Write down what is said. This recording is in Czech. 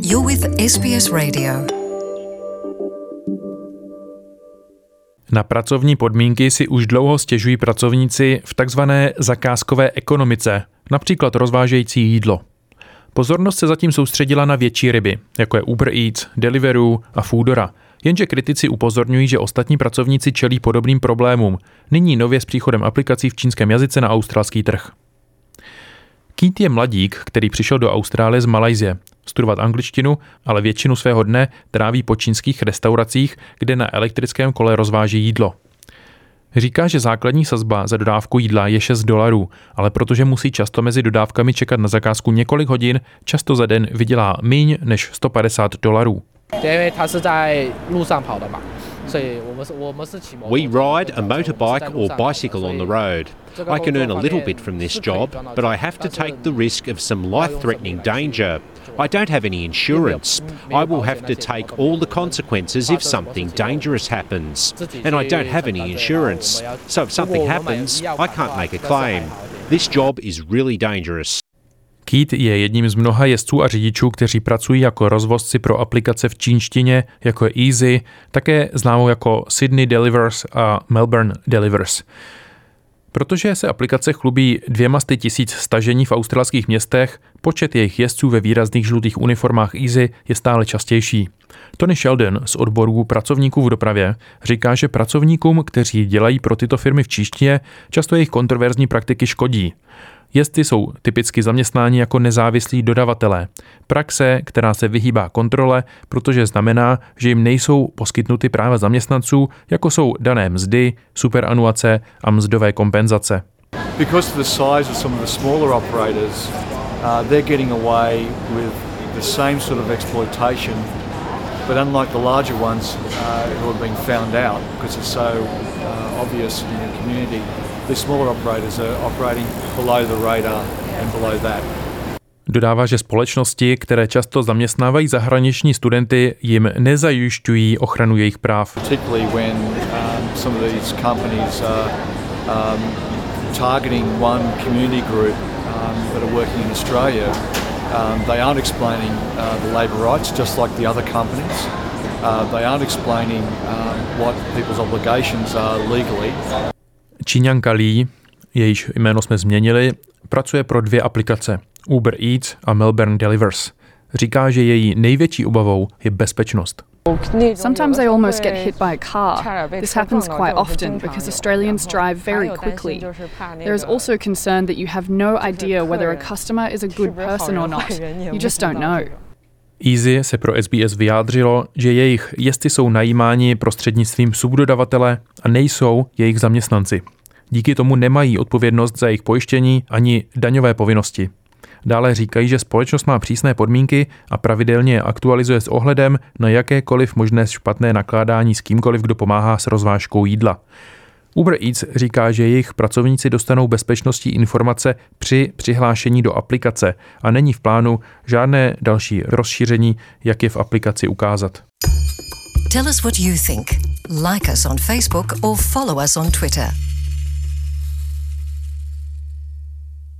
You're with SBS Radio. Na pracovní podmínky si už dlouho stěžují pracovníci v takzvané zakázkové ekonomice, například rozvážející jídlo. Pozornost se zatím soustředila na větší ryby, jako je Uber Eats, Deliveroo a Foodora. Jenže kritici upozorňují, že ostatní pracovníci čelí podobným problémům, nyní nově s příchodem aplikací v čínském jazyce na australský trh. Keith je mladík, který přišel do Austrálie z Malajsie studovat angličtinu, ale většinu svého dne tráví po čínských restauracích, kde na elektrickém kole rozváží jídlo. Říká, že základní sazba za dodávku jídla je $6, ale protože musí často mezi dodávkami čekat na zakázku několik hodin, často za den vydělá míň než $150. We ride a motorbike or bicycle on the road. I can earn a little bit from this job, but I have to take the risk of some life-threatening danger. I don't have any insurance. I will have to take all the consequences if something dangerous happens. And I don't have any insurance. So if something happens, I can't make a claim. This job is really dangerous. Keith je jedním z mnoha jezdců a řidičů, kteří pracují jako rozvozci pro aplikace v čínštině, jako je Easy, také známou jako Sydney Delivers a Melbourne Delivers. Protože se aplikace chlubí 200 000 stažení v australských městech, počet jejich jezdců ve výrazných žlutých uniformách Easy je stále častější. Tony Sheldon z odboru pracovníků v dopravě říká, že pracovníkům, kteří dělají pro tyto firmy v čínštině, často jejich kontroverzní praktiky škodí. Jezdci jsou typicky zaměstnáni jako nezávislí dodavatelé. Praxe, která se vyhýbá kontrole, protože znamená, že jim nejsou poskytnuty práva zaměstnanců, jako jsou dané mzdy, superanuace a mzdové kompenzace. Because of the size of some of the smaller operators, they're getting away with the same sort of exploitation, but unlike the larger ones who have been found out because it's so obvious in the community, the smaller operators are operating below the radar and below that. Dodává, že společnosti, které často zaměstnávají zahraniční studenty, jim nezajišťují ochranu jejich práv. Particularly when some of these companies are targeting one community group that are working in Australia, they aren't explaining the labour rights just like the other companies. They aren't explaining what people's obligations are legally. Číňanka Lee, jejíž jméno jsme změnili, pracuje pro 2 aplikace, Uber Eats a Melbourne Delivers. Říká, že její největší obavou je bezpečnost. Sometimes I almost get hit by a car. This happens quite often because Australians drive very quickly. There is also concern that you have no idea whether a customer is a good person or not. You just don't know. Easy se pro SBS vyjádřilo, že jejich jezdci jsou najímáni prostřednictvím subdodavatele a nejsou jejich zaměstnanci. Díky tomu nemají odpovědnost za jejich pojištění ani daňové povinnosti. Dále říkají, že společnost má přísné podmínky a pravidelně je aktualizuje s ohledem na jakékoliv možné špatné nakládání s kýmkoliv, kdo pomáhá s rozvážkou jídla. Uber Eats říká, že jejich pracovníci dostanou bezpečnostní informace při přihlášení do aplikace a není v plánu žádné další rozšíření, jak je v aplikaci ukázat. Tell us what you think. Like us on Facebook or follow us on Twitter.